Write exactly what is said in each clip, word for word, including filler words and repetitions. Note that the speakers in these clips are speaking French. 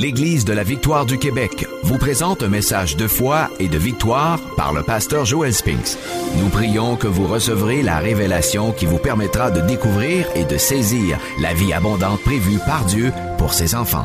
l'Église de la Victoire du Québec vous présente un message de foi et de victoire par le pasteur Joel Spinks. Nous prions que vous recevrez la révélation qui vous permettra de découvrir et de saisir la vie abondante prévue par Dieu pour ses enfants.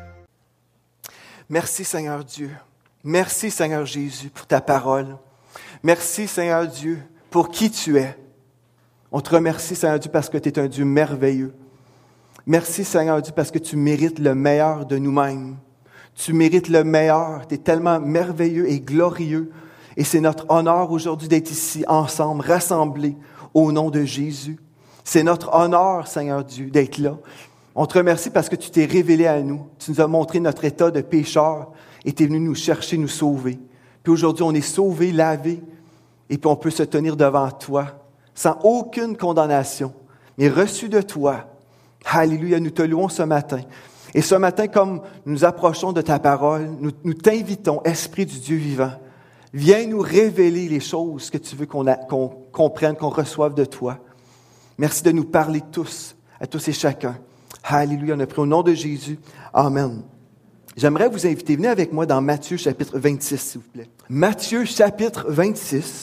Merci Seigneur Dieu. Merci Seigneur Jésus pour ta parole. Merci Seigneur Dieu pour qui tu es. On te remercie Seigneur Dieu parce que tu es un Dieu merveilleux. Merci Seigneur Dieu parce que tu mérites le meilleur de nous-mêmes. Tu mérites le meilleur. Tu es tellement merveilleux et glorieux. Et c'est notre honneur aujourd'hui d'être ici ensemble, rassemblés au nom de Jésus. C'est notre honneur Seigneur Dieu d'être là. On te remercie parce que tu t'es révélé à nous. Tu nous as montré notre état de pécheur et tu es venu nous chercher, nous sauver. Puis aujourd'hui, on est sauvés, lavés et puis on peut se tenir devant toi sans aucune condamnation, mais reçu de toi. Alléluia, nous te louons ce matin. Et ce matin, comme nous nous approchons de ta parole, nous, nous t'invitons, Esprit du Dieu vivant, viens nous révéler les choses que tu veux qu'on, a, qu'on comprenne, qu'on reçoive de toi. Merci de nous parler tous, à tous et chacun. Alléluia, on a pris au nom de Jésus. Amen. J'aimerais vous inviter, venez avec moi dans Matthieu chapitre vingt-six, s'il vous plaît. Matthieu chapitre vingt-six.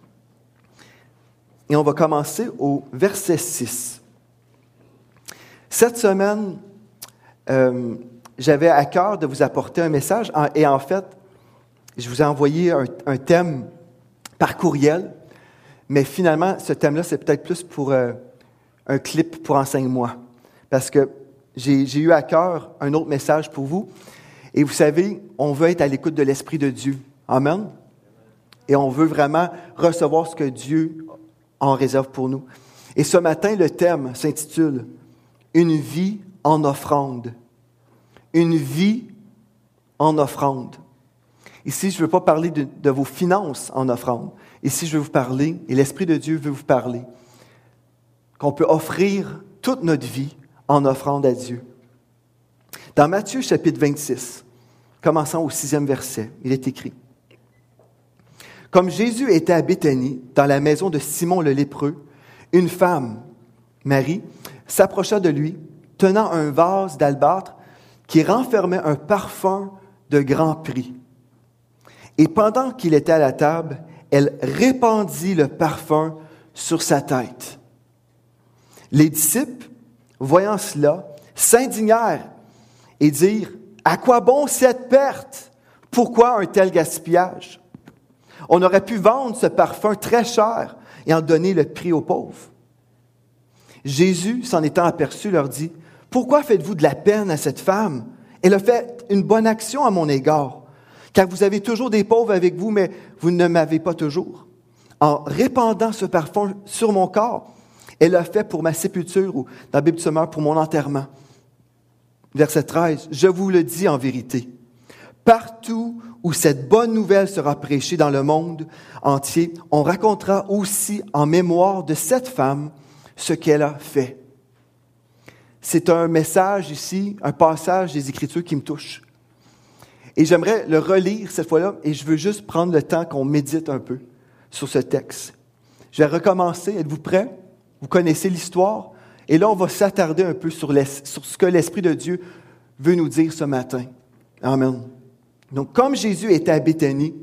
Et on va commencer au verset six. Cette semaine, euh, j'avais à cœur de vous apporter un message et en fait, je vous ai envoyé un, un thème par courriel, mais finalement, ce thème-là, c'est peut-être plus pour euh, un clip pour Enseigne-moi, parce que j'ai, j'ai eu à cœur un autre message pour vous. Et vous savez, on veut être à l'écoute de l'Esprit de Dieu. Amen. Et on veut vraiment recevoir ce que Dieu en réserve pour nous. Et ce matin, le thème s'intitule « Une vie en offrande ». Une vie en offrande. Ici, je ne veux pas parler de, de vos finances en offrande. Ici, je veux vous parler, et l'Esprit de Dieu veut vous parler, qu'on peut offrir toute notre vie en offrande à Dieu. Dans Matthieu chapitre vingt-six, commençant au sixième verset, il est écrit « Comme Jésus était à Béthanie, dans la maison de Simon le lépreux, une femme, Marie, s'approcha de lui, tenant un vase d'albâtre qui renfermait un parfum de grand prix. Et pendant qu'il était à la table, elle répandit le parfum sur sa tête. Les disciples, voyant cela, s'indignèrent et dirent « À quoi bon cette perte? Pourquoi un tel gaspillage? On aurait pu vendre ce parfum très cher et en donner le prix aux pauvres. » Jésus, s'en étant aperçu, leur dit « Pourquoi faites-vous de la peine à cette femme? Elle a fait une bonne action à mon égard, car vous avez toujours des pauvres avec vous, mais vous ne m'avez pas toujours. En répandant ce parfum sur mon corps, elle l'a fait pour ma sépulture, ou dans la Bible du Sommeur, pour mon enterrement. » Verset treize, « Je vous le dis en vérité, partout où cette bonne nouvelle sera prêchée dans le monde entier, on racontera aussi en mémoire de cette femme ce qu'elle a fait. » C'est un message ici, un passage des Écritures qui me touche. Et j'aimerais le relire cette fois-là, et je veux juste prendre le temps qu'on médite un peu sur ce texte. Je vais recommencer. Êtes-vous prêts? Vous connaissez l'histoire? Et là, on va s'attarder un peu sur, sur ce que l'Esprit de Dieu veut nous dire ce matin. Amen. Donc, comme Jésus était à Béthanie,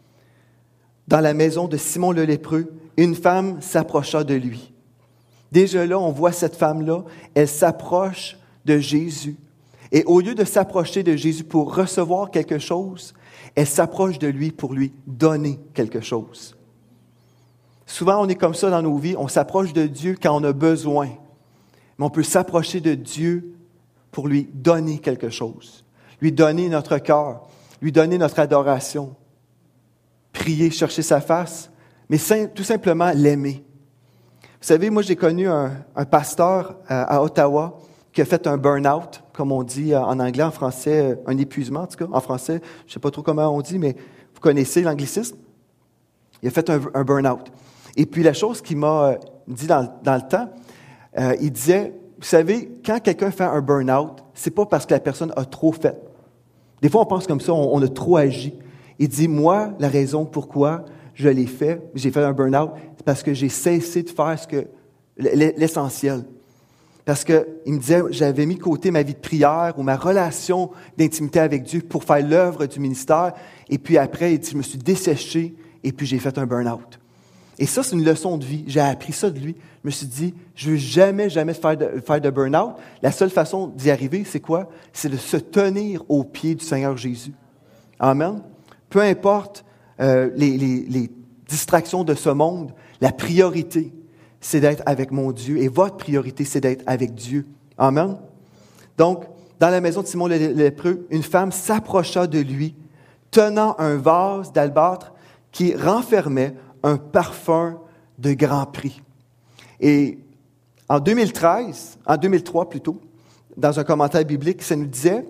dans la maison de Simon le lépreux, une femme s'approcha de lui. Déjà là, on voit cette femme-là, elle s'approche de Jésus. Et au lieu de s'approcher de Jésus pour recevoir quelque chose, elle s'approche de lui pour lui donner quelque chose. Souvent, on est comme ça dans nos vies, on s'approche de Dieu quand on a besoin. Mais on peut s'approcher de Dieu pour lui donner quelque chose, lui donner notre cœur, lui donner notre adoration, prier, chercher sa face, mais tout simplement l'aimer. Vous savez, moi, j'ai connu un, un pasteur à, à Ottawa qui a fait un burn-out, comme on dit en anglais, en français, un épuisement en tout cas. En français, je ne sais pas trop comment on dit, mais vous connaissez l'anglicisme. Il a fait un, un burn-out. Et puis, la chose qu'il m'a dit dans, dans le temps, euh, il disait, vous savez, quand quelqu'un fait un burn-out, c'est pas parce que la personne a trop fait. Des fois, on pense comme ça, on, on a trop agi. Il dit, moi, la raison pourquoi je l'ai fait, j'ai fait un burn-out, c'est parce que j'ai cessé de faire ce que, l'essentiel. Parce qu'il me disait, j'avais mis de côté ma vie de prière ou ma relation d'intimité avec Dieu pour faire l'œuvre du ministère. Et puis après, il dit, je me suis desséché et puis j'ai fait un burn-out. Et ça, c'est une leçon de vie. J'ai appris ça de lui. Je me suis dit, je ne veux jamais, jamais faire de, faire de burn-out. La seule façon d'y arriver, c'est quoi? C'est de se tenir aux pieds du Seigneur Jésus. Amen. Peu importe euh, les, les, les distractions de ce monde, la priorité, c'est d'être avec mon Dieu. Et votre priorité, c'est d'être avec Dieu. Amen. Donc, dans la maison de Simon le lépreux, une femme s'approcha de lui, tenant un vase d'albâtre qui renfermait un parfum de grand prix. Et en deux mille treize, en deux mille trois plutôt, dans un commentaire biblique, ça nous disait,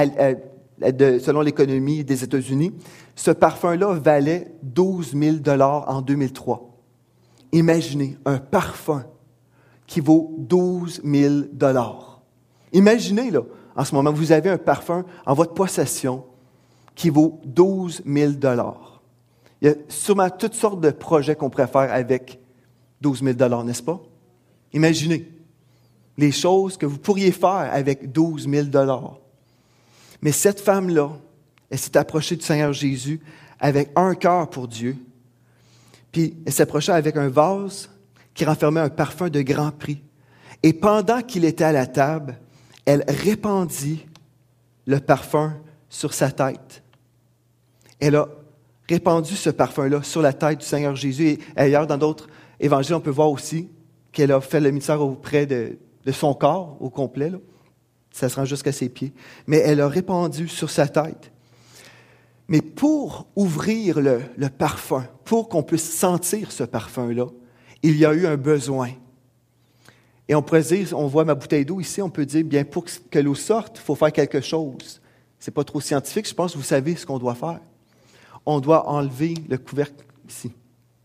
selon l'économie des États-Unis, ce parfum-là valait douze mille dollars en deux mille trois. Imaginez un parfum qui vaut douze mille dollars. Imaginez, là, en ce moment, vous avez un parfum en votre possession qui vaut douze mille dollars. Il y a sûrement toutes sortes de projets qu'on pourrait faire avec douze mille dollars, n'est-ce pas? Imaginez les choses que vous pourriez faire avec douze mille dollars. Mais cette femme-là, elle s'est approchée du Seigneur Jésus avec un cœur pour Dieu. Puis elle s'approchait avec un vase qui renfermait un parfum de grand prix. Et pendant qu'il était à la table, elle répandit le parfum sur sa tête. Elle a répandu ce parfum-là sur la tête du Seigneur Jésus. Et ailleurs, dans d'autres évangiles, on peut voir aussi qu'elle a fait le ministère auprès de, de son corps au complet. Là. Ça se rend jusqu'à ses pieds. Mais elle a répandu sur sa tête. Mais pour ouvrir le, le parfum, pour qu'on puisse sentir ce parfum-là, il y a eu un besoin. Et on pourrait dire, on voit ma bouteille d'eau ici, on peut dire, bien, pour que l'eau sorte, il faut faire quelque chose. Ce n'est pas trop scientifique, je pense que vous savez ce qu'on doit faire. On doit enlever le couvercle ici.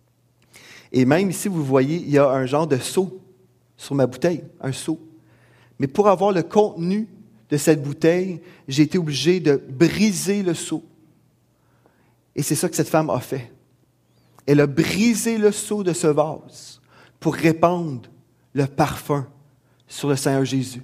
Et même ici, vous voyez, il y a un genre de seau sur ma bouteille, un seau. Mais pour avoir le contenu de cette bouteille, j'ai été obligé de briser le seau. Et c'est ça que cette femme a fait. Elle a brisé le seau de ce vase pour répandre le parfum sur le Seigneur Jésus.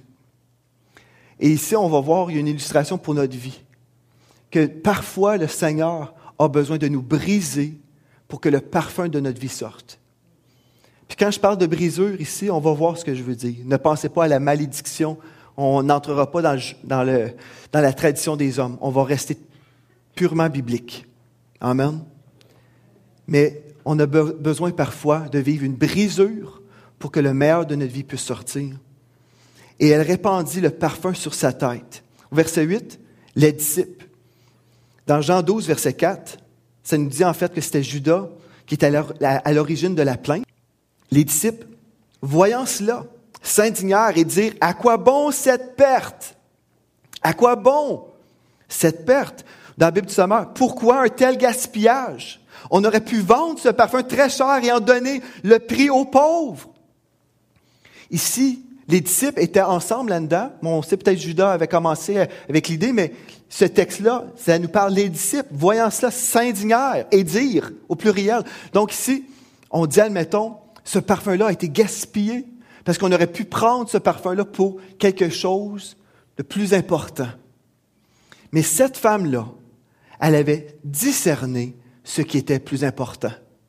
Et ici, on va voir, il y a une illustration pour notre vie. Que parfois, le Seigneur a besoin de nous briser pour que le parfum de notre vie sorte. Puis quand je parle de brisure ici, on va voir ce que je veux dire. Ne pensez pas à la malédiction. On n'entrera pas dans, le, dans, le, dans la tradition des hommes. On va rester purement biblique. Amen. Mais on a be- besoin parfois de vivre une brisure pour que le meilleur de notre vie puisse sortir. Et elle répandit le parfum sur sa tête. Au verset huit, les disciples. Dans Jean douze, verset quatre, ça nous dit en fait que c'était Judas qui était à l'origine de la plainte. Les disciples, voyant cela, s'indignèrent et dirent « À quoi bon cette perte? À quoi bon cette perte? » Dans la Bible du Sommeur, pourquoi un tel gaspillage? On aurait pu vendre ce parfum très cher et en donner le prix aux pauvres. Ici, les disciples étaient ensemble là-dedans. Bon, on sait peut-être Judas avait commencé avec l'idée, mais ce texte-là, ça nous parle des disciples. Voyant cela, s'indignèrent et dirent au pluriel. Donc ici, on dit, admettons, ce parfum-là a été gaspillé parce qu'on aurait pu prendre ce parfum-là pour quelque chose de plus important. Mais cette femme-là, elle avait discerné ce qui était plus important.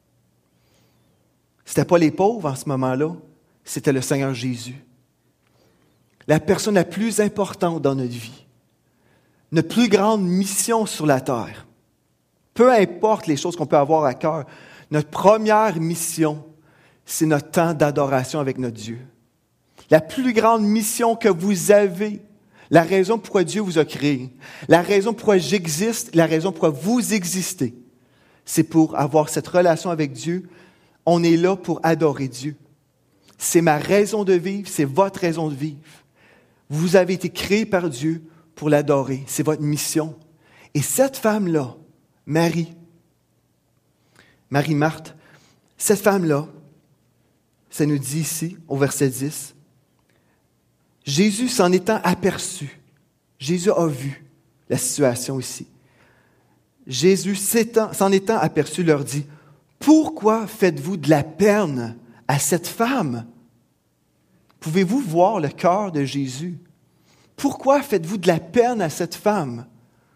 Ce n'était pas les pauvres en ce moment-là, c'était le Seigneur Jésus. La personne la plus importante dans notre vie. Notre plus grande mission sur la terre. Peu importe les choses qu'on peut avoir à cœur, notre première mission, c'est notre temps d'adoration avec notre Dieu. La plus grande mission que vous avez, la raison pourquoi Dieu vous a créé, la raison pourquoi j'existe, la raison pourquoi vous existez, c'est pour avoir cette relation avec Dieu. On est là pour adorer Dieu. C'est ma raison de vivre, c'est votre raison de vivre. Vous avez été créés par Dieu pour l'adorer. C'est votre mission. Et cette femme-là, Marie, Marie-Marthe, cette femme-là, ça nous dit ici, au verset dix, Jésus s'en étant aperçu, Jésus a vu la situation ici. Jésus s'en étant aperçu leur dit, « Pourquoi faites-vous de la peine à cette femme? » Pouvez-vous voir le cœur de Jésus? Pourquoi faites-vous de la peine à cette femme?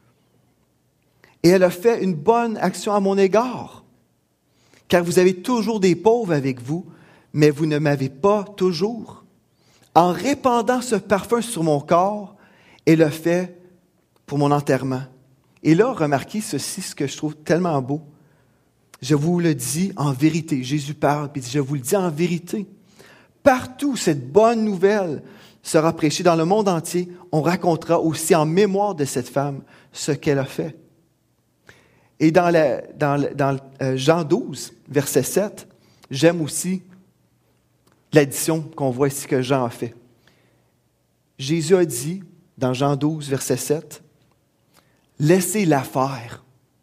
Et elle a fait une bonne action à mon égard, car vous avez toujours des pauvres avec vous, mais vous ne m'avez pas toujours. En répandant ce parfum sur mon corps, elle l'a fait pour mon enterrement. Et là, remarquez ceci, ce que je trouve tellement beau. Je vous le dis en vérité. Jésus parle, puis il dit, je vous le dis en vérité. Partout, cette bonne nouvelle sera prêchée dans le monde entier. On racontera aussi en mémoire de cette femme ce qu'elle a fait. Et dans, la, dans, dans euh, Jean douze, verset sept, j'aime aussi l'addition qu'on voit ici que Jean a fait. Jésus a dit, dans Jean douze, verset sept, « Laissez-la faire.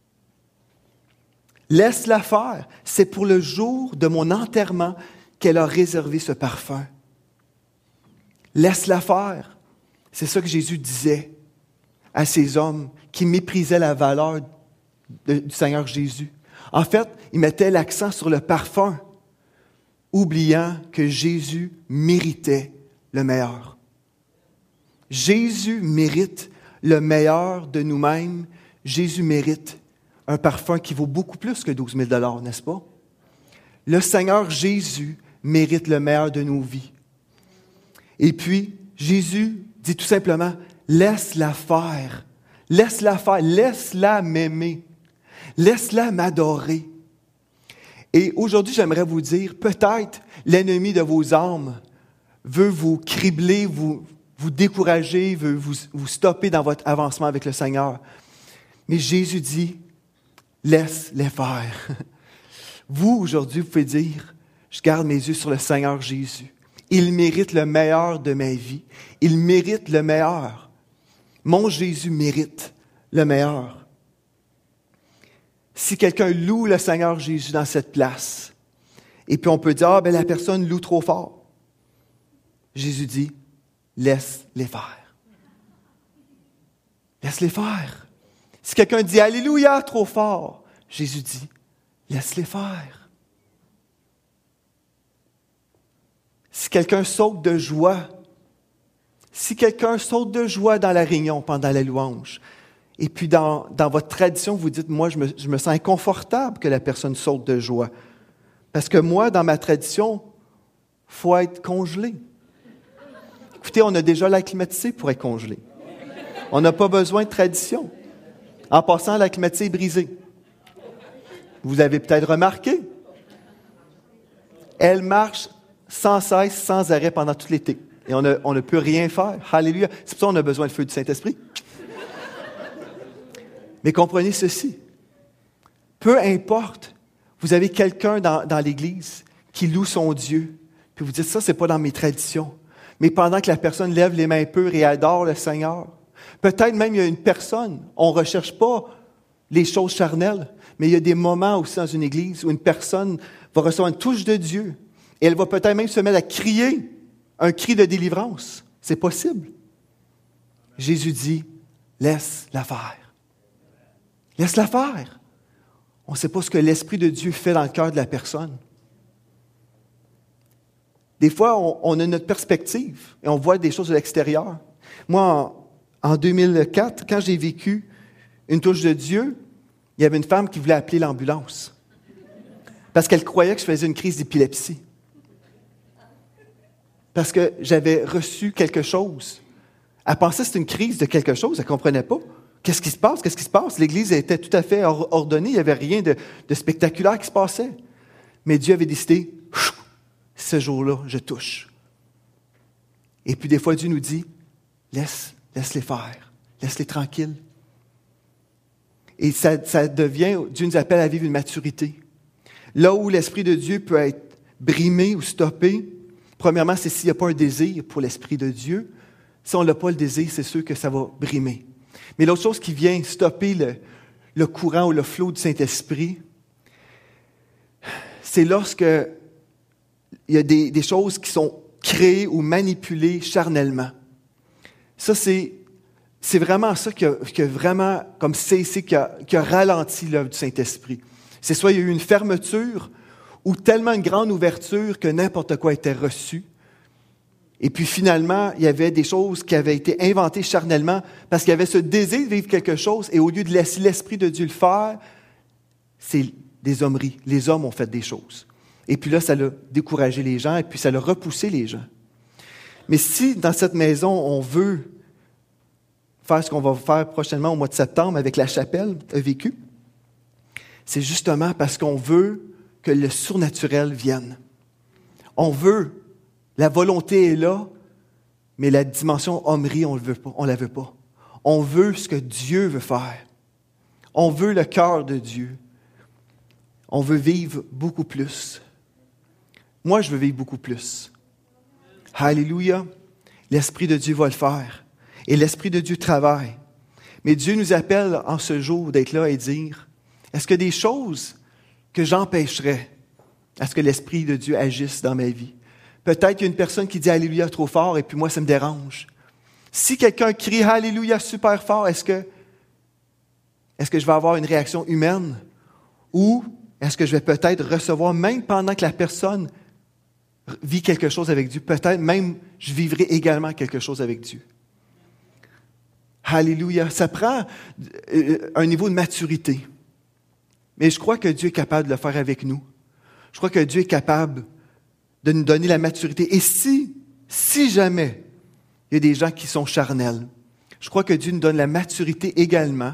Laisse-la faire. C'est pour le jour de mon enterrement qu'elle a réservé ce parfum. Laisse-la faire. » C'est ça que Jésus disait à ces hommes qui méprisaient la valeur de, du Seigneur Jésus. En fait, il mettait l'accent sur le parfum, oubliant que Jésus méritait le meilleur. Jésus mérite le meilleur de nous-mêmes. Jésus mérite un parfum qui vaut beaucoup plus que douze mille dollars, n'est-ce pas? Le Seigneur Jésus mérite le meilleur de nos vies. Et puis, Jésus dit tout simplement, laisse-la faire. Laisse-la faire. Laisse-la m'aimer. Laisse-la m'adorer. Et aujourd'hui, j'aimerais vous dire, peut-être l'ennemi de vos âmes veut vous cribler, vous, vous décourager, veut vous, vous stopper dans votre avancement avec le Seigneur. Mais Jésus dit, laisse-les faire. Vous, aujourd'hui, vous pouvez dire, je garde mes yeux sur le Seigneur Jésus. Il mérite le meilleur de ma vie. Il mérite le meilleur. Mon Jésus mérite le meilleur. Si quelqu'un loue le Seigneur Jésus dans cette place, et puis on peut dire, ah, ben la personne loue trop fort. Jésus dit, laisse-les faire. Laisse-les faire. Si quelqu'un dit, Alléluia, trop fort, Jésus dit, laisse-les faire. Si quelqu'un saute de joie, si quelqu'un saute de joie dans la réunion pendant la louange, et puis dans, dans votre tradition, vous dites, moi, je me, je me sens inconfortable que la personne saute de joie. Parce que moi, dans ma tradition, il faut être congelé. Écoutez, on a déjà l'air climatisé pour être congelé. On n'a pas besoin de tradition. En passant, l'air climatisé est brisé. Vous avez peut-être remarqué. Elle marche sans cesse, sans arrêt pendant tout l'été. Et on, a, on ne peut rien faire. Alléluia. C'est pour ça qu'on a besoin du feu du Saint-Esprit. Mais comprenez ceci. Peu importe, vous avez quelqu'un dans, dans l'Église qui loue son Dieu. Puis vous dites, ça, c'est pas dans mes traditions. Mais pendant que la personne lève les mains pures et adore le Seigneur, peut-être même il y a une personne, on ne recherche pas les choses charnelles, mais il y a des moments aussi dans une Église où une personne va recevoir une touche de Dieu et elle va peut-être même se mettre à crier un cri de délivrance. C'est possible. Jésus dit, laisse-la faire. Laisse-la faire. On ne sait pas ce que l'Esprit de Dieu fait dans le cœur de la personne. Des fois, on, on a notre perspective et on voit des choses de l'extérieur. Moi, en, en deux mille quatre, quand j'ai vécu une touche de Dieu, il y avait une femme qui voulait appeler l'ambulance parce qu'elle croyait que je faisais une crise d'épilepsie. Parce que j'avais reçu quelque chose. Elle pensait que c'était une crise de quelque chose, elle ne comprenait pas. Qu'est-ce qui se passe? Qu'est-ce qui se passe? L'Église était tout à fait ordonnée, il n'y avait rien de, de spectaculaire qui se passait. Mais Dieu avait décidé, ce jour-là, je touche. Et puis des fois, Dieu nous dit, laisse, laisse-les faire, laisse-les tranquilles. Et ça, ça devient, Dieu nous appelle à vivre une maturité. Là où l'Esprit de Dieu peut être brimé ou stoppé, premièrement, c'est s'il n'y a pas un désir pour l'Esprit de Dieu. Si on n'a pas le désir, c'est sûr que ça va brimer. Mais l'autre chose qui vient stopper le, le courant ou le flot du Saint-Esprit, c'est lorsque il y a des, des choses qui sont créées ou manipulées charnellement. Ça, c'est, c'est vraiment ça qui a, qui a vraiment, comme cessé, qui a, qui a ralenti l'œuvre du Saint-Esprit. C'est soit il y a eu une fermeture ou tellement une grande ouverture que n'importe quoi était reçu. Et puis finalement, il y avait des choses qui avaient été inventées charnellement parce qu'il y avait ce désir de vivre quelque chose et au lieu de laisser l'Esprit de Dieu le faire, c'est des hommeries. Les hommes ont fait des choses. Et puis là, ça a découragé les gens et puis ça a repoussé les gens. Mais si dans cette maison, on veut faire ce qu'on va faire prochainement au mois de septembre avec la chapelle E V Q, c'est justement parce qu'on veut que le surnaturel vienne. On veut, la volonté est là, mais la dimension hommerie, on ne veut pas, on la veut pas. On veut ce que Dieu veut faire. On veut le cœur de Dieu. On veut vivre beaucoup plus. Moi, je veux vivre beaucoup plus. Alléluia. L'Esprit de Dieu va le faire. Et l'Esprit de Dieu travaille. Mais Dieu nous appelle en ce jour d'être là et dire, est-ce que des choses que j'empêcherais à ce que l'Esprit de Dieu agisse dans ma vie? Peut-être qu'il y a une personne qui dit Alléluia trop fort et puis moi, ça me dérange. Si quelqu'un crie Alléluia super fort, est-ce que, est-ce que je vais avoir une réaction humaine? Ou est-ce que je vais peut-être recevoir, même pendant que la personne vit quelque chose avec Dieu, peut-être même je vivrai également quelque chose avec Dieu? Alléluia. Ça prend un niveau de maturité. Mais je crois que Dieu est capable de le faire avec nous. Je crois que Dieu est capable de nous donner la maturité. Et si, si jamais il y a des gens qui sont charnels, je crois que Dieu nous donne la maturité également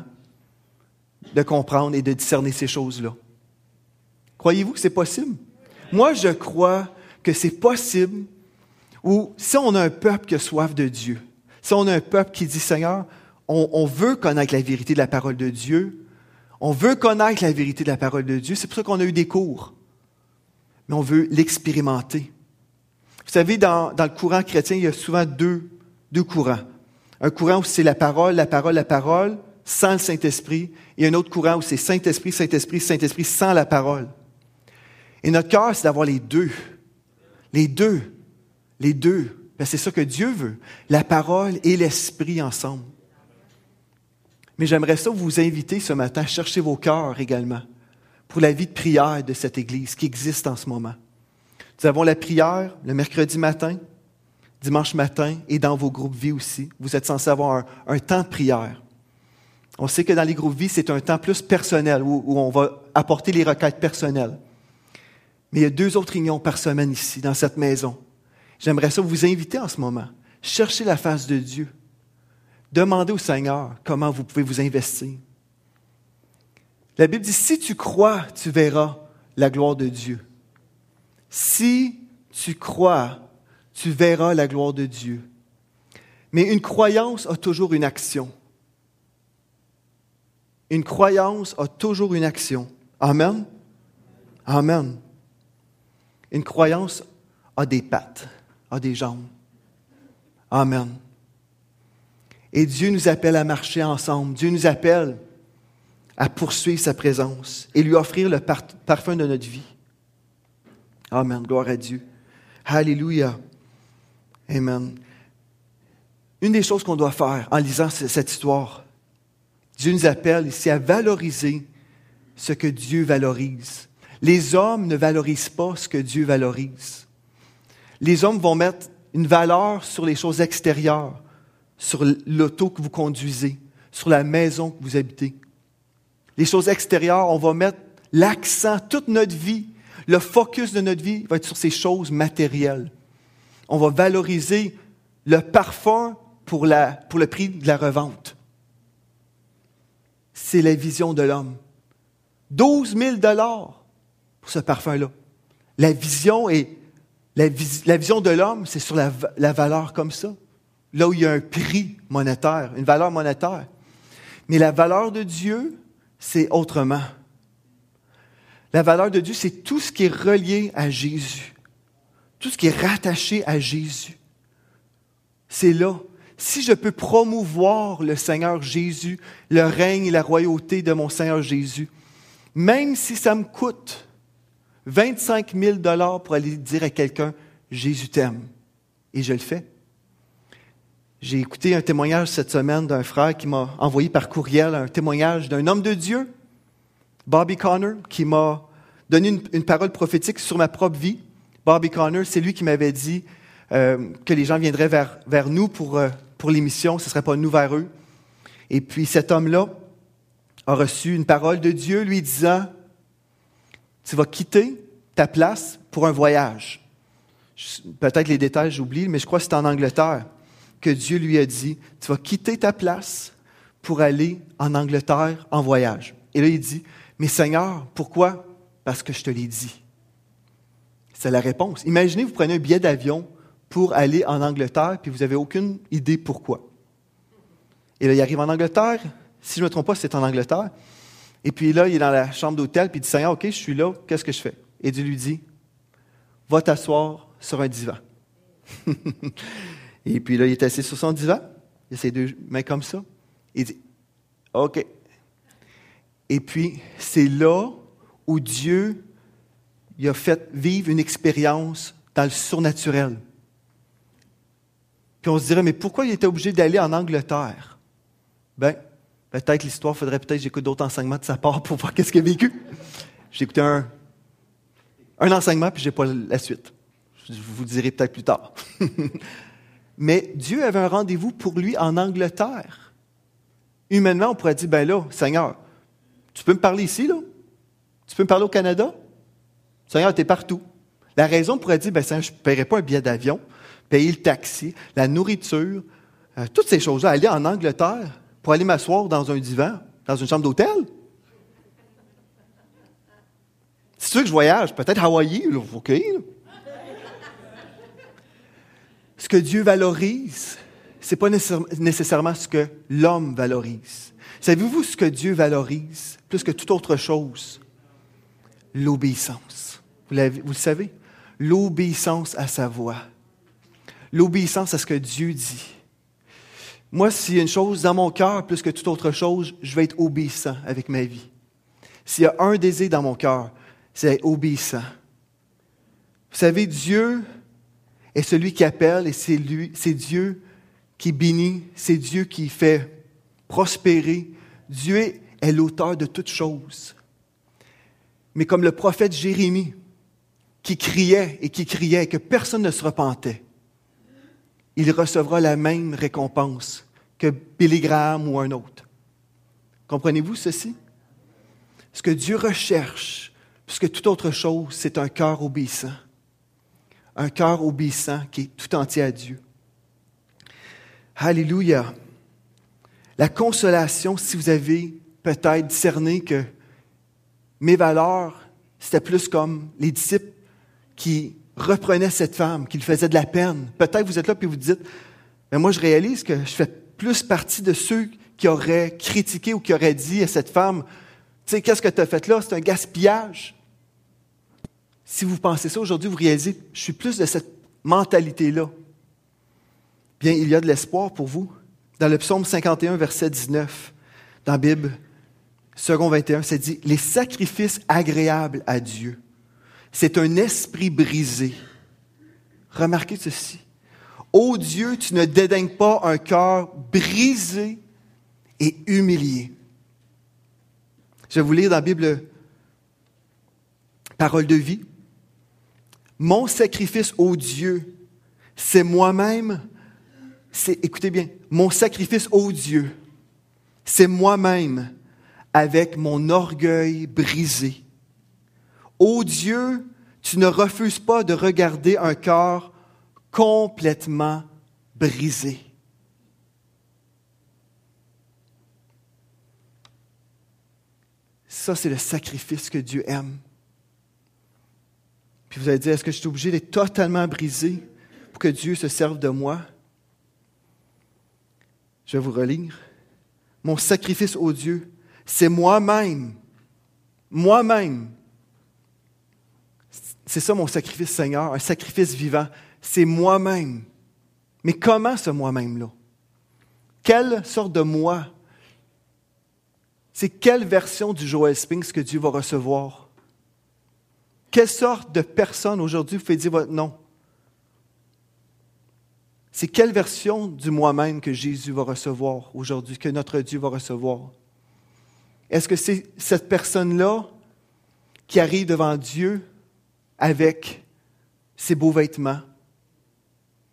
de comprendre et de discerner ces choses-là. Croyez-vous que c'est possible? Moi, je crois que c'est possible ou si on a un peuple qui a soif de Dieu, si on a un peuple qui dit, Seigneur, on, on veut connaître la vérité de la parole de Dieu, on veut connaître la vérité de la parole de Dieu, c'est pour ça qu'on a eu des cours, mais on veut l'expérimenter. Vous savez, dans, dans le courant chrétien, il y a souvent deux, deux courants. Un courant où c'est la parole, la parole, la parole, sans le Saint-Esprit, et un autre courant où c'est Saint-Esprit, Saint-Esprit, Saint-Esprit, sans la parole. Et notre cœur, c'est d'avoir les deux. Les deux. Les deux. Ben, c'est ça que Dieu veut. La parole et l'Esprit ensemble. Mais j'aimerais ça vous inviter ce matin à chercher vos cœurs également pour la vie de prière de cette Église qui existe en ce moment. Nous avons la prière le mercredi matin, dimanche matin et dans vos groupes vie aussi. Vous êtes censés avoir un, un temps de prière. On sait que dans les groupes vie, c'est un temps plus personnel où, où on va apporter les requêtes personnelles. Mais il y a deux autres réunions par semaine ici, dans cette maison. J'aimerais ça vous inviter en ce moment. Cherchez la face de Dieu. Demandez au Seigneur comment vous pouvez vous investir. La Bible dit, si tu crois, tu verras la gloire de Dieu. Si tu crois, tu verras la gloire de Dieu. Mais une croyance a toujours une action. Une croyance a toujours une action. Amen? Amen. Une croyance a des pattes, a des jambes. Amen. Et Dieu nous appelle à marcher ensemble. Dieu nous appelle à poursuivre sa présence et lui offrir le par- parfum de notre vie. Amen. Gloire à Dieu. Alléluia. Amen. Une des choses qu'on doit faire en lisant cette histoire, Dieu nous appelle ici à valoriser ce que Dieu valorise. Les hommes ne valorisent pas ce que Dieu valorise. Les hommes vont mettre une valeur sur les choses extérieures, sur l'auto que vous conduisez, sur la maison que vous habitez. Les choses extérieures, on va mettre l'accent, toute notre vie, le focus de notre vie va être sur ces choses matérielles. On va valoriser le parfum pour, la, pour le prix de la revente. C'est la vision de l'homme. douze mille dollars pour ce parfum-là. La vision est, la, vis, la vision de l'homme, c'est sur la, la valeur comme ça. Là où il y a un prix monétaire, une valeur monétaire. Mais la valeur de Dieu, c'est autrement. La valeur de Dieu, c'est tout ce qui est relié à Jésus. Tout ce qui est rattaché à Jésus. C'est là. Si je peux promouvoir le Seigneur Jésus, le règne et la royauté de mon Seigneur Jésus, même si ça me coûte vingt-cinq mille dollars pour aller dire à quelqu'un, Jésus t'aime. Et je le fais. J'ai écouté un témoignage cette semaine d'un frère qui m'a envoyé par courriel un témoignage d'un homme de Dieu, Bobby Connor, qui m'a donné une, une parole prophétique sur ma propre vie. Bobby Connor, c'est lui qui m'avait dit, euh, que les gens viendraient vers, vers nous pour, euh, pour l'émission, ce ne serait pas nous vers eux. Et puis cet homme-là a reçu une parole de Dieu lui disant, tu vas quitter ta place pour un voyage. Peut-être les détails, j'oublie, mais je crois que c'est en Angleterre que Dieu lui a dit, tu vas quitter ta place pour aller en Angleterre en voyage. Et là, il dit, mais Seigneur, pourquoi? Parce que je te l'ai dit. C'est la réponse. Imaginez, vous prenez un billet d'avion pour aller en Angleterre, puis vous n'avez aucune idée pourquoi. Et là, il arrive en Angleterre. Si je ne me trompe pas, c'est en Angleterre. Et puis là, il est dans la chambre d'hôtel, puis il dit, Seigneur, OK, je suis là, qu'est-ce que je fais? Et Dieu lui dit, va t'asseoir sur un divan. Et puis là, il est assis sur son divan, il a ses deux mains comme ça. Il dit, OK. Et puis, c'est là où Dieu il a fait vivre une expérience dans le surnaturel. Puis on se dirait, mais pourquoi il était obligé d'aller en Angleterre? Bien, peut-être l'histoire, il faudrait peut-être que j'écoute d'autres enseignements de sa part pour voir qu'est-ce qu'il a vécu. J'ai écouté un, un enseignement, puis je n'ai pas la suite. Je vous dirai peut-être plus tard. Mais Dieu avait un rendez-vous pour lui en Angleterre. Humainement, on pourrait dire, ben là, Seigneur, tu peux me parler ici, là? Tu peux me parler au Canada? Seigneur, tu es partout. La raison, on pourrait dire, ben Seigneur, je ne paierai pas un billet d'avion, payer le taxi, la nourriture, euh, toutes ces choses-là, aller en Angleterre pour aller m'asseoir dans un divan, dans une chambre d'hôtel. C'est sûr que je voyage, peut-être Hawaï, là, OK. Là. Ce que Dieu valorise, ce n'est pas nécessairement ce que l'homme valorise. Savez-vous ce que Dieu valorise, plus que toute autre chose? L'obéissance. Vous, vous le savez? L'obéissance à sa voix. L'obéissance à ce que Dieu dit. Moi, s'il y a une chose dans mon cœur, plus que toute autre chose, je vais être obéissant avec ma vie. S'il y a un désir dans mon cœur, c'est être obéissant. Vous savez, Dieu est celui qui appelle et c'est lui, c'est Dieu qui bénit, c'est Dieu qui fait prospérer. Dieu est l'auteur de toutes choses. Mais comme le prophète Jérémie, qui criait et qui criait que personne ne se repentait, il recevra la même récompense que Billy Graham ou un autre. Comprenez-vous ceci? Ce que Dieu recherche, plus que toute autre chose, c'est un cœur obéissant. Un cœur obéissant qui est tout entier à Dieu. Alléluia! La consolation, si vous avez peut-être discerné que mes valeurs, c'était plus comme les disciples qui reprenaient cette femme, qui lui faisaient de la peine. Peut-être vous êtes là et vous dites, mais moi je réalise que je fais plus partie de ceux qui auraient critiqué ou qui auraient dit à cette femme, tu sais, qu'est-ce que tu as fait là? C'est un gaspillage. Si vous pensez ça aujourd'hui, vous réalisez, je suis plus de cette mentalité-là. Bien, il y a de l'espoir pour vous. Dans le psaume cinquante et un, verset dix-neuf, dans la Bible, second vingt et un, c'est dit, « Les sacrifices agréables à Dieu, c'est un esprit brisé. » Remarquez ceci. « Ô Dieu, tu ne dédaignes pas un cœur brisé et humilié. » Je vais vous lire dans la Bible Parole de vie. « Mon sacrifice, ô Dieu, c'est moi-même. » C'est, écoutez bien, « Mon sacrifice, ô Dieu, c'est moi-même avec mon orgueil brisé. Ô Dieu, tu ne refuses pas de regarder un cœur complètement brisé. » Ça, c'est le sacrifice que Dieu aime. Puis vous allez dire, est-ce que je suis obligé d'être totalement brisé pour que Dieu se serve de moi? Je vais vous relire. « Mon sacrifice, ô Dieu, c'est moi-même. Moi-même. » C'est ça mon sacrifice, Seigneur, un sacrifice vivant. C'est moi-même. Mais comment ce moi-même-là? Quelle sorte de moi? C'est quelle version du Joel Spinks que Dieu va recevoir? Quelle sorte de personne aujourd'hui vous fait dire votre nom? C'est quelle version du moi-même que Jésus va recevoir aujourd'hui, que notre Dieu va recevoir? Est-ce que c'est cette personne-là qui arrive devant Dieu avec ses beaux vêtements,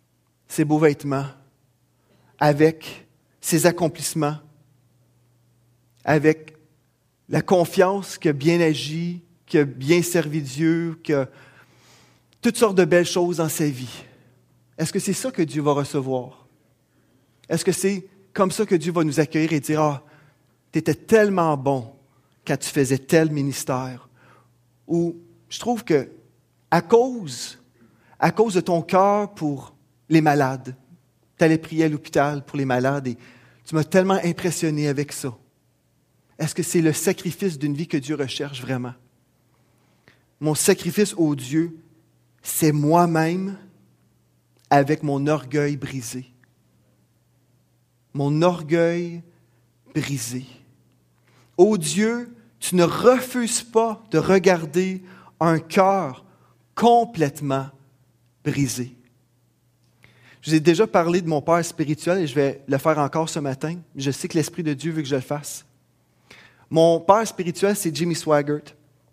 ses beaux vêtements, avec ses accomplissements, avec la confiance qu'il a bien agi, qu'il a bien servi Dieu, qu'il a toutes sortes de belles choses dans sa vie. Est-ce que c'est ça que Dieu va recevoir? Est-ce que c'est comme ça que Dieu va nous accueillir et dire « Ah, tu étais tellement bon quand tu faisais tel ministère. » Ou je trouve que à cause, à cause de ton cœur pour les malades, tu allais prier à l'hôpital pour les malades et tu m'as tellement impressionné avec ça. Est-ce que c'est le sacrifice d'une vie que Dieu recherche vraiment? Mon sacrifice au Dieu, c'est moi-même avec mon orgueil brisé. Mon orgueil brisé. Ô Dieu, tu ne refuses pas de regarder un cœur complètement brisé. Je vous ai déjà parlé de mon père spirituel et je vais le faire encore ce matin. Je sais que l'Esprit de Dieu veut que je le fasse. Mon père spirituel, c'est Jimmy Swaggart.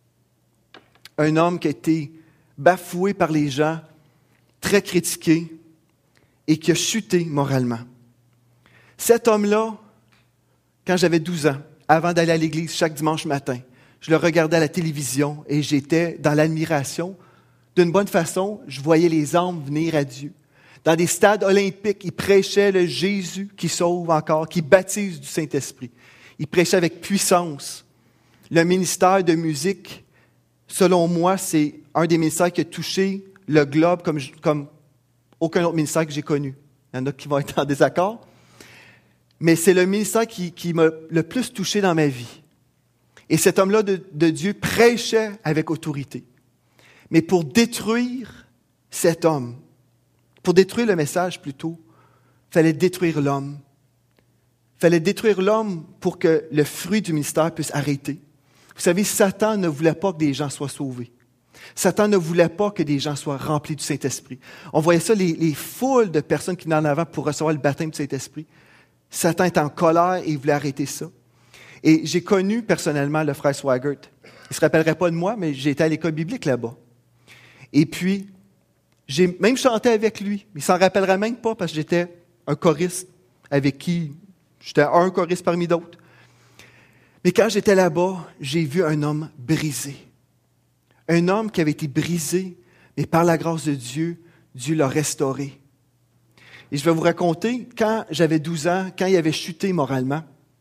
Un homme qui a été bafoué par les gens, très critiqué et qui a chuté moralement. Cet homme-là, quand j'avais douze ans, avant d'aller à l'église chaque dimanche matin, je le regardais à la télévision et j'étais dans l'admiration. D'une bonne façon, je voyais les âmes venir à Dieu. Dans des stades olympiques, il prêchait le Jésus qui sauve encore, qui baptise du Saint-Esprit. Il prêchait avec puissance. Le ministère de musique, selon moi, c'est un des ministères qui a touché le globe comme, comme aucun autre ministère que j'ai connu. Il y en a qui vont être en désaccord. Mais c'est le ministère qui, qui m'a le plus touché dans ma vie. Et cet homme-là de, de Dieu prêchait avec autorité. Mais pour détruire cet homme, pour détruire le message plutôt, il fallait détruire l'homme. Il fallait détruire l'homme pour que le fruit du ministère puisse arrêter. Vous savez, Satan ne voulait pas que des gens soient sauvés. Satan ne voulait pas que des gens soient remplis du Saint-Esprit. On voyait ça, les, les foules de personnes qui venaient en avant pour recevoir le baptême du Saint-Esprit. Satan était en colère et il voulait arrêter ça. Et j'ai connu personnellement le frère Swaggart. Il ne se rappellerait pas de moi, mais j'étais à l'école biblique là-bas. Et puis, j'ai même chanté avec lui. Il ne s'en rappellerait même pas parce que j'étais un choriste avec qui j'étais un choriste parmi d'autres. Mais quand j'étais là-bas, j'ai vu un homme brisé. Un homme qui avait été brisé, mais par la grâce de Dieu, Dieu l'a restauré. Et je vais vous raconter, quand j'avais douze ans, quand il avait chuté moralement,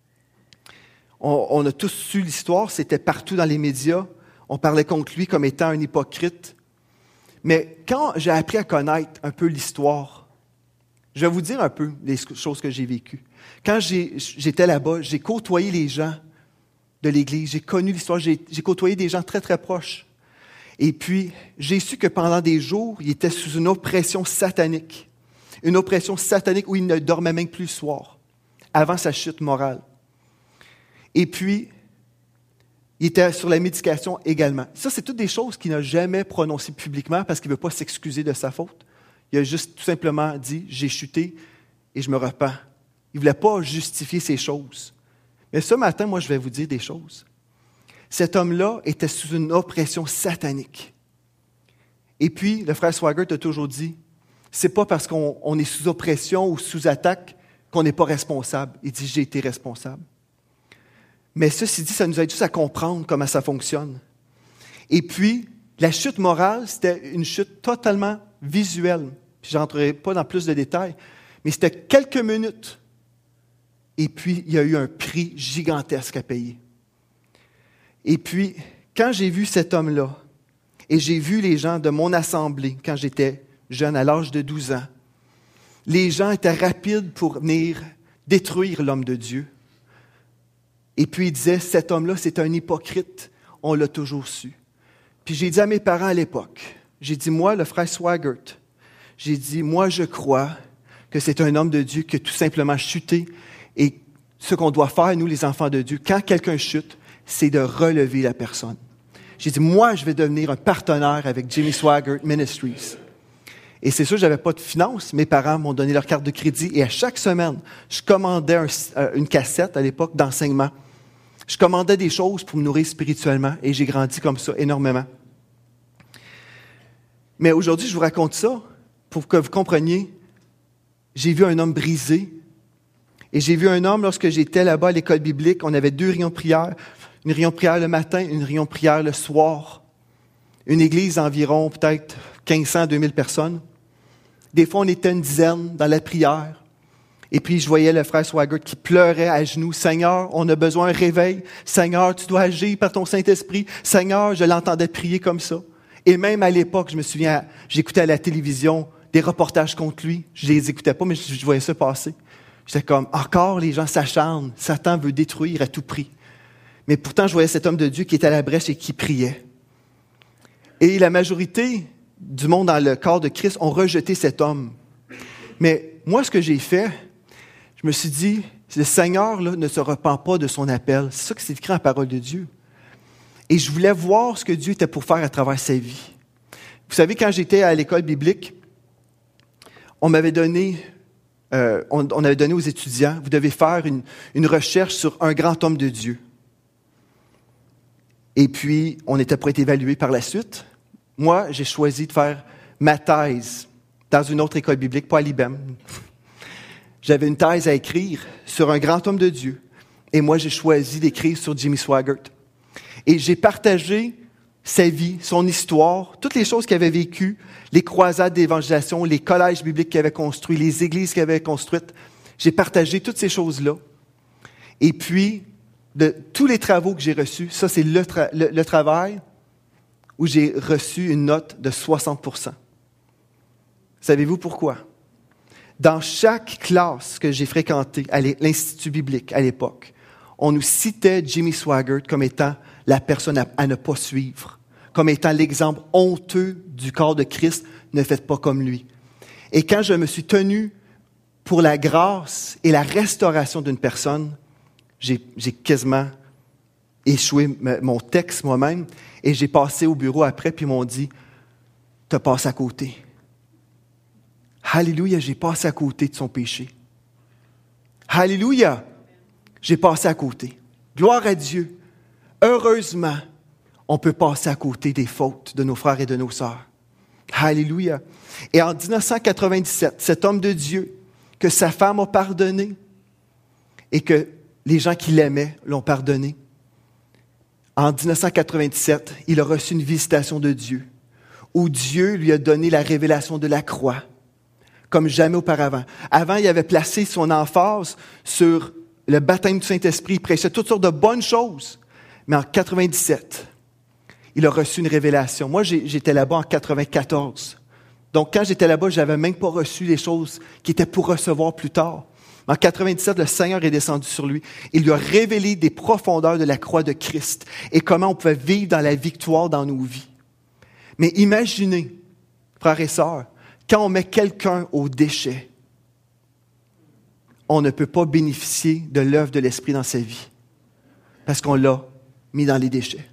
on, on a tous su l'histoire, c'était partout dans les médias. On parlait contre lui comme étant un hypocrite. Mais quand j'ai appris à connaître un peu l'histoire, je vais vous dire un peu les choses que j'ai vécues. Quand j'ai, j'étais là-bas, j'ai côtoyé les gens de l'Église, j'ai connu l'histoire, j'ai, j'ai côtoyé des gens très, très proches. Et puis, j'ai su que pendant des jours, il était sous une oppression satanique. Une oppression satanique où il ne dormait même plus le soir, avant sa chute morale. Et puis, il était sur la médication également. Ça, c'est toutes des choses qu'il n'a jamais prononcées publiquement parce qu'il ne veut pas s'excuser de sa faute. Il a juste tout simplement dit « j'ai chuté et je me repens ». Il ne voulait pas justifier ces choses. Mais ce matin, moi, je vais vous dire des choses. Cet homme-là était sous une oppression satanique. Et puis, le frère Swaggart a toujours dit « c'est pas parce qu'on on est sous oppression ou sous attaque qu'on n'est pas responsable. » Il dit « j'ai été responsable ». Mais ceci dit, ça nous aide juste à comprendre comment ça fonctionne. Et puis, la chute morale, c'était une chute totalement visuelle. Puis je n'entrerai pas dans plus de détails, mais c'était quelques minutes. Et puis, il y a eu un prix gigantesque à payer. Et puis, quand j'ai vu cet homme-là, et j'ai vu les gens de mon assemblée, quand j'étais jeune, à l'âge de douze ans, les gens étaient rapides pour venir détruire l'homme de Dieu. Et puis, il disait, cet homme-là, c'est un hypocrite. On l'a toujours su. Puis, j'ai dit à mes parents à l'époque, j'ai dit, moi, le frère Swaggart, j'ai dit, moi, je crois que c'est un homme de Dieu qui a tout simplement chuté. Et ce qu'on doit faire, nous, les enfants de Dieu, quand quelqu'un chute, c'est de relever la personne. J'ai dit, moi, je vais devenir un partenaire avec Jimmy Swaggart Ministries. Et c'est sûr, je n'avais pas de finances. Mes parents m'ont donné leur carte de crédit. Et à chaque semaine, je commandais un, une cassette, à l'époque, d'enseignement. Je commandais des choses pour me nourrir spirituellement. Et j'ai grandi comme ça énormément. Mais aujourd'hui, je vous raconte ça pour que vous compreniez j'ai vu un homme brisé. Et j'ai vu un homme, lorsque j'étais là-bas à l'école biblique, on avait deux réunions de prière. Une réunion de prière le matin, une réunion de prière le soir. Une église d'environ peut-être quinze cents à deux mille personnes. Des fois, on était une dizaine dans la prière. Et puis, je voyais le frère Swaggart qui pleurait à genoux. « Seigneur, on a besoin d'un réveil. Seigneur, tu dois agir par ton Saint-Esprit. Seigneur, je l'entendais prier comme ça. » Et même à l'époque, je me souviens, j'écoutais à la télévision des reportages contre lui. Je ne les écoutais pas, mais je voyais ça passer. J'étais comme, encore les gens s'acharnent. Satan veut détruire à tout prix. Mais pourtant, je voyais cet homme de Dieu qui était à la brèche et qui priait. Et la majorité du monde dans le corps de Christ ont rejeté cet homme. Mais moi, ce que j'ai fait, je me suis dit, le Seigneur là, ne se repent pas de son appel. C'est ça que c'est écrit en parole de Dieu. Et je voulais voir ce que Dieu était pour faire à travers sa vie. Vous savez, quand j'étais à l'école biblique, on m'avait donné, euh, on, on avait donné aux étudiants, vous devez faire une, une recherche sur un grand homme de Dieu. Et puis, on était pour être évalué par la suite. Moi, j'ai choisi de faire ma thèse dans une autre école biblique, pas à l'I B E M. J'avais une thèse à écrire sur un grand homme de Dieu. Et moi, j'ai choisi d'écrire sur Jimmy Swaggart. Et j'ai partagé sa vie, son histoire, toutes les choses qu'il avait vécues, les croisades d'évangélisation, les collèges bibliques qu'il avait construits, les églises qu'il avait construites. J'ai partagé toutes ces choses-là. Et puis, de tous les travaux que j'ai reçus, ça, c'est le, tra- le, le travail où j'ai reçu une note de soixante pour cent. Savez-vous pourquoi? Dans chaque classe que j'ai fréquentée à l'Institut biblique à l'époque, on nous citait Jimmy Swaggart comme étant la personne à, à ne pas suivre, comme étant l'exemple honteux du corps de Christ, ne faites pas comme lui. Et quand je me suis tenu pour la grâce et la restauration d'une personne, j'ai, j'ai quasiment échoué mon texte moi-même et j'ai passé au bureau après puis ils m'ont dit « T'as passé à côté. » Alléluia, j'ai passé à côté de son péché. Alléluia, j'ai passé à côté. Gloire à Dieu. Heureusement, on peut passer à côté des fautes de nos frères et de nos sœurs. Alléluia. Et en dix-neuf cent quatre-vingt-dix-sept, cet homme de Dieu, que sa femme a pardonné et que les gens qui l'aimaient l'ont pardonné, en dix-neuf cent quatre-vingt-dix-sept, il a reçu une visitation de Dieu, où Dieu lui a donné la révélation de la croix, comme jamais auparavant. Avant, il avait placé son emphase sur le baptême du Saint-Esprit, il prêchait toutes sortes de bonnes choses. Mais en quatre-vingt-dix-sept, il a reçu une révélation. Moi, j'ai, j'étais là-bas en quatre-vingt-quatorze. Donc, quand j'étais là-bas, je n'avais même pas reçu les choses qui étaient pour recevoir plus tard. En quatre-vingt-dix-sept, le Seigneur est descendu sur lui. Il lui a révélé des profondeurs de la croix de Christ et comment on pouvait vivre dans la victoire dans nos vies. Mais imaginez, frères et sœurs, quand on met quelqu'un au déchet, on ne peut pas bénéficier de l'œuvre de l'Esprit dans sa vie parce qu'on l'a mis dans les déchets.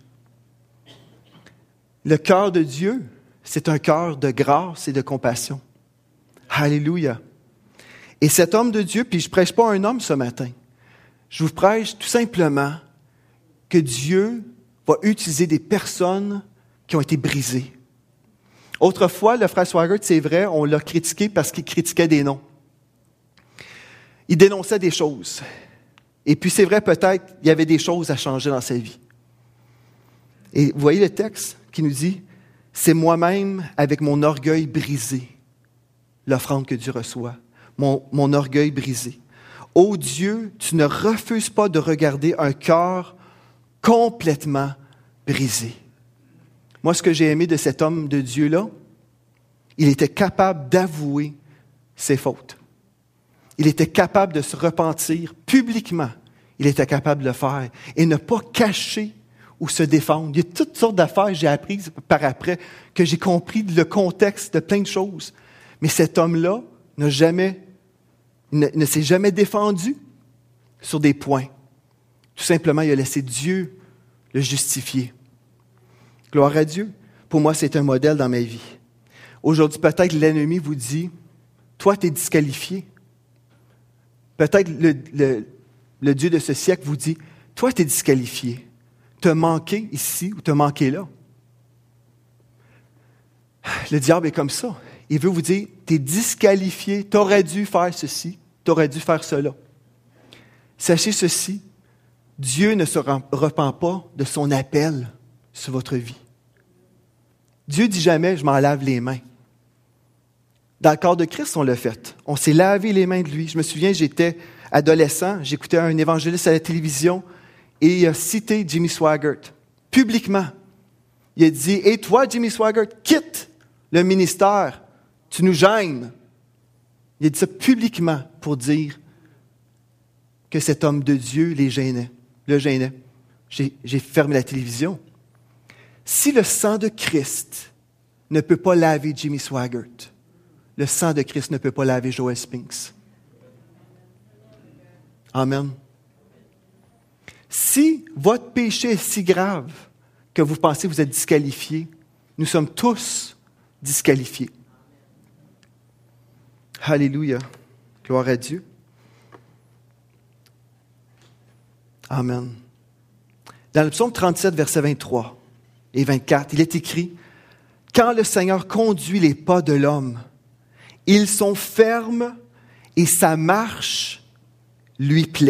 Le cœur de Dieu, c'est un cœur de grâce et de compassion. Alléluia. Et cet homme de Dieu, puis je ne prêche pas un homme ce matin, je vous prêche tout simplement que Dieu va utiliser des personnes qui ont été brisées. Autrefois, le frère Swaggart, c'est vrai, on l'a critiqué parce qu'il critiquait des noms. Il dénonçait des choses. Et puis c'est vrai, peut-être, il y avait des choses à changer dans sa vie. Et vous voyez le texte qui nous dit, « C'est moi-même avec mon orgueil brisé, l'offrande que Dieu reçoit. Mon, mon orgueil brisé. Ô Dieu, tu ne refuses pas de regarder un cœur complètement brisé. » Moi, ce que j'ai aimé de cet homme de Dieu-là, il était capable d'avouer ses fautes. Il était capable de se repentir publiquement. Il était capable de le faire et ne pas cacher ou se défendre. Il y a toutes sortes d'affaires que j'ai apprises par après, que j'ai compris le contexte de plein de choses. Mais cet homme-là n'a jamais, ne, ne s'est jamais défendu sur des points. Tout simplement, il a laissé Dieu le justifier. Gloire à Dieu. Pour moi, c'est un modèle dans ma vie. Aujourd'hui, peut-être l'ennemi vous dit, toi, tu es disqualifié. Peut-être le, le, le Dieu de ce siècle vous dit, toi, tu es disqualifié. Tu as manqué ici ou tu as manqué là. Le diable est comme ça. il veut vous dire, tu es disqualifié, tu aurais dû faire ceci, tu aurais dû faire cela. Sachez ceci, Dieu ne se repent pas de son appel sur votre vie. Dieu dit jamais, je m'en lave les mains. Dans le corps de Christ, on l'a fait. On s'est lavé les mains de lui. Je me souviens, j'étais adolescent, j'écoutais un évangéliste à la télévision et il a cité Jimmy Swaggart, publiquement. Il a dit, « Et toi, Jimmy Swaggart, quitte le ministère, tu nous gênes. » Il a dit ça publiquement pour dire que cet homme de Dieu les gênait, le gênait. J'ai, j'ai fermé la télévision. Si le sang de Christ ne peut pas laver Jimmy Swaggart, le sang de Christ ne peut pas laver Joel Spinks. Amen. Si votre péché est si grave que vous pensez que vous êtes disqualifié, nous sommes tous disqualifiés. Alléluia. Gloire à Dieu. Amen. Dans le psaume trente-sept, versets vingt-trois et vingt-quatre, il est écrit « Quand le Seigneur conduit les pas de l'homme, ils sont fermes et sa marche lui plaît. »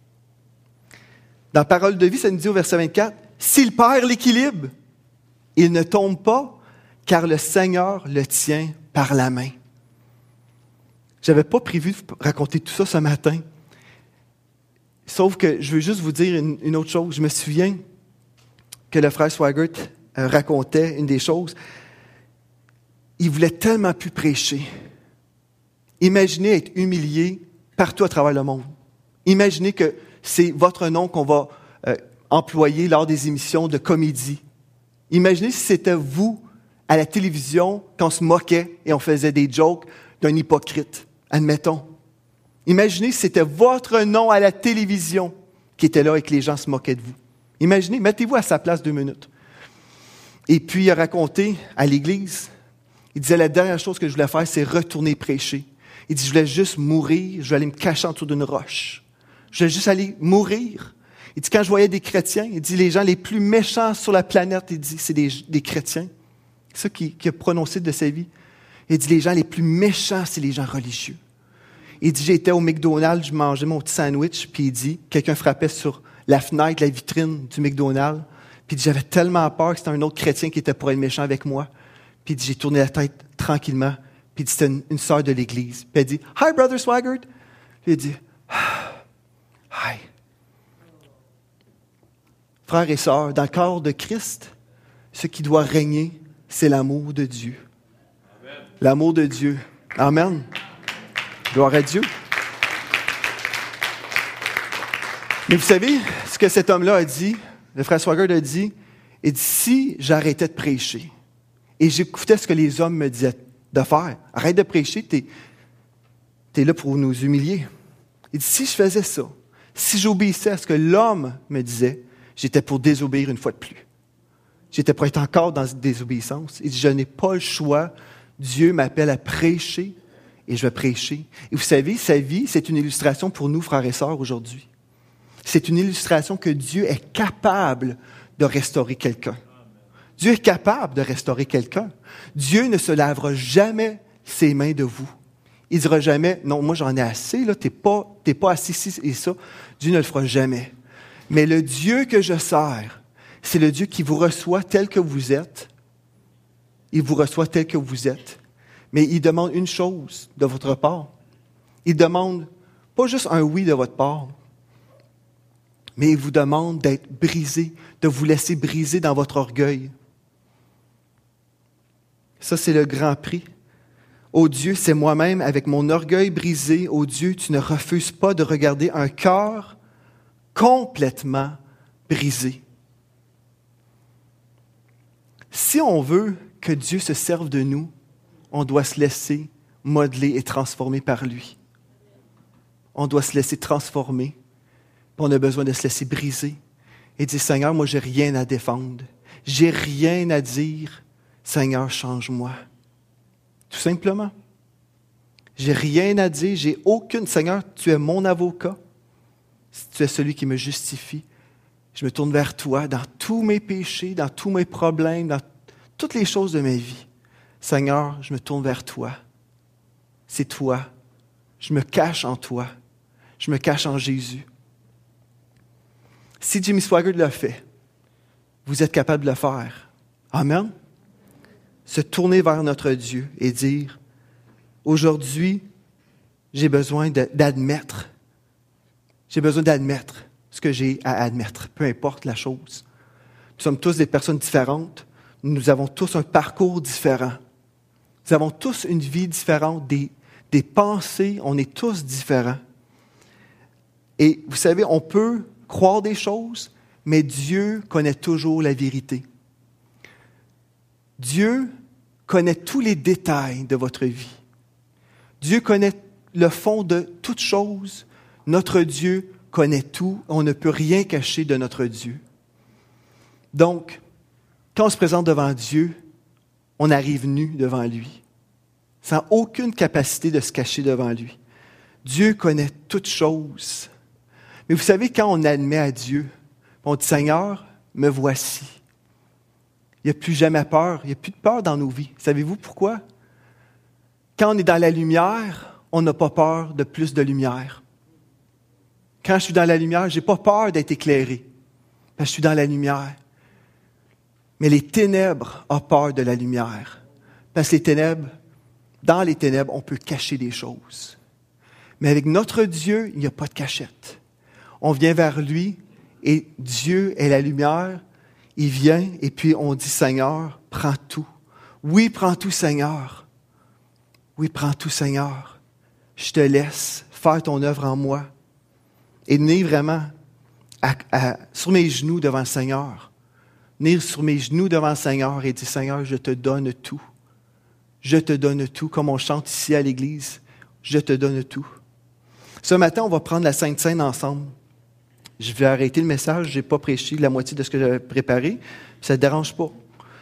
Dans Parole de vie, ça nous dit au verset vingt-quatre, « S'il perd l'équilibre, il ne tombe pas, car le Seigneur le tient par la main. » Je n'avais pas prévu de vous raconter tout ça ce matin. Sauf que je veux juste vous dire une, une autre chose. Je me souviens que le frère Swaggart euh, racontait une des choses. Il voulait tellement plus prêcher. Imaginez être humilié partout à travers le monde. Imaginez que c'est votre nom qu'on va euh, employer lors des émissions de comédie. Imaginez si c'était vous à la télévision quand on se moquait et on faisait des jokes d'un hypocrite. Admettons. Imaginez si c'était votre nom à la télévision qui était là et que les gens se moquaient de vous. Imaginez, mettez-vous à sa place deux minutes. Et puis, il a raconté à l'église, il disait, la dernière chose que je voulais faire, c'est retourner prêcher. Il dit, je voulais juste mourir, je voulais aller me cacher en dessous d'une roche. Je voulais juste aller mourir. Il dit, quand je voyais des chrétiens, il dit, les gens les plus méchants sur la planète, il dit, c'est des, des chrétiens. C'est ça qu'il, qu'il a prononcé de sa vie. Il dit, les gens les plus méchants, c'est les gens religieux. Il dit, j'étais au McDonald's, je mangeais mon petit sandwich, puis il dit, quelqu'un frappait sur la fenêtre, la vitrine du McDonald's, puis il dit, j'avais tellement peur que c'était un autre chrétien qui était pour être méchant avec moi. Puis il dit, j'ai tourné la tête tranquillement, puis il dit, c'était une, une sœur de l'église. Puis elle dit, « Hi, Brother Swaggart. » Puis il dit, « Hi. » Frères et sœurs, dans le corps de Christ, ce qui doit régner, c'est l'amour de Dieu. Amen. L'amour de Dieu. Amen. Gloire à Dieu. Mais vous savez ce que cet homme-là a dit, le frère Swaggart a dit, il dit, si j'arrêtais de prêcher et j'écoutais ce que les hommes me disaient de faire, arrête de prêcher, t'es, t'es là pour nous humilier. Il dit, si je faisais ça, si j'obéissais à ce que l'homme me disait, j'étais pour désobéir une fois de plus. J'étais pour être encore dans cette désobéissance. Il dit, je n'ai pas le choix. Dieu m'appelle à prêcher. Et je vais prêcher. Et vous savez, sa vie, c'est une illustration pour nous, frères et sœurs, aujourd'hui. C'est une illustration que Dieu est capable de restaurer quelqu'un. Dieu est capable de restaurer quelqu'un. Dieu ne se lavera jamais ses mains de vous. Il ne dira jamais, non, moi j'en ai assez, là, t'es pas, t'es pas assis ici et ça. Dieu ne le fera jamais. Mais le Dieu que je sers, c'est le Dieu qui vous reçoit tel que vous êtes. Il vous reçoit tel que vous êtes. Mais il demande une chose de votre part. Il demande pas juste un oui de votre part, mais il vous demande d'être brisé, de vous laisser briser dans votre orgueil. Ça, c'est le grand prix. Ô Dieu, c'est moi-même avec mon orgueil brisé. Ô Dieu, tu ne refuses pas de regarder un cœur complètement brisé. Si on veut que Dieu se serve de nous, on doit se laisser modeler et transformer par lui. On doit se laisser transformer. Puis on a besoin de se laisser briser. Et dire, Seigneur, moi, j'ai rien à défendre. J'ai rien à dire. Seigneur, change-moi. Tout simplement. J'ai rien à dire. J'ai aucune... Seigneur, tu es mon avocat. Tu es celui qui me justifie. Je me tourne vers toi dans tous mes péchés, dans tous mes problèmes, dans toutes les choses de ma vie. Seigneur, je me tourne vers toi. C'est toi. Je me cache en toi. Je me cache en Jésus. Si Jimmy Swaggart l'a fait, vous êtes capable de le faire. Amen. Se tourner vers notre Dieu et dire, aujourd'hui, j'ai besoin de, d'admettre. J'ai besoin d'admettre ce que j'ai à admettre, peu importe la chose. Nous sommes tous des personnes différentes. Nous avons tous un parcours différent. Nous avons tous une vie différente, des, des pensées, on est tous différents. Et vous savez, on peut croire des choses, mais Dieu connaît toujours la vérité. Dieu connaît tous les détails de votre vie. Dieu connaît le fond de toutes choses. Notre Dieu connaît tout. On ne peut rien cacher de notre Dieu. Donc, quand on se présente devant Dieu, on arrive nu devant lui, sans aucune capacité de se cacher devant lui. Dieu connaît toutes choses. Mais vous savez, quand on admet à Dieu, on dit « Seigneur, me voici ». Il n'y a plus jamais peur. Il n'y a plus de peur dans nos vies. Savez-vous pourquoi? Quand on est dans la lumière, on n'a pas peur de plus de lumière. Quand je suis dans la lumière, je n'ai pas peur d'être éclairé, parce que je suis dans la lumière. Mais les ténèbres ont peur de la lumière. Parce que les ténèbres, dans les ténèbres, on peut cacher des choses. Mais avec notre Dieu, il n'y a pas de cachette. On vient vers lui et Dieu est la lumière. Il vient et puis on dit, Seigneur, prends tout. Oui, prends tout, Seigneur. Oui, prends tout, Seigneur. Je te laisse faire ton œuvre en moi. Et venir vraiment à, à, sur mes genoux devant le Seigneur. Venir sur mes genoux devant le Seigneur et dire, Seigneur, je te donne tout. Je te donne tout, comme on chante ici à l'église. Je te donne tout. Ce matin, on va prendre la Sainte Seine ensemble. Je vais arrêter le message, je n'ai pas prêché la moitié de ce que j'avais préparé. Ça ne te dérange pas.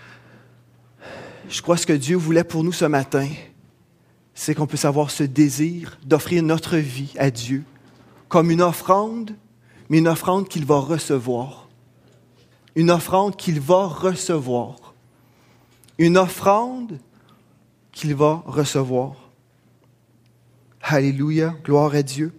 Je crois que ce que Dieu voulait pour nous ce matin, c'est qu'on puisse avoir ce désir d'offrir notre vie à Dieu comme une offrande, mais une offrande qu'il va recevoir. Une offrande qu'il va recevoir. Une offrande qu'il va recevoir. Alléluia, gloire à Dieu.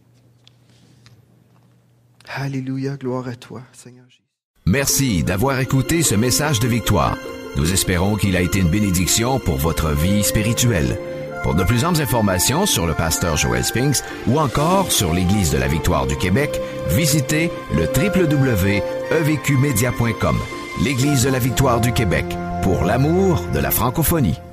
Alléluia, gloire à toi, Seigneur Jésus. Merci d'avoir écouté ce message de victoire. Nous espérons qu'il a été une bénédiction pour votre vie spirituelle. Pour de plus amples informations sur le pasteur Joel Spinks ou encore sur l'Église de la Victoire du Québec, visitez le w w w point e v q media point com. L'Église de la Victoire du Québec, pour l'amour de la francophonie.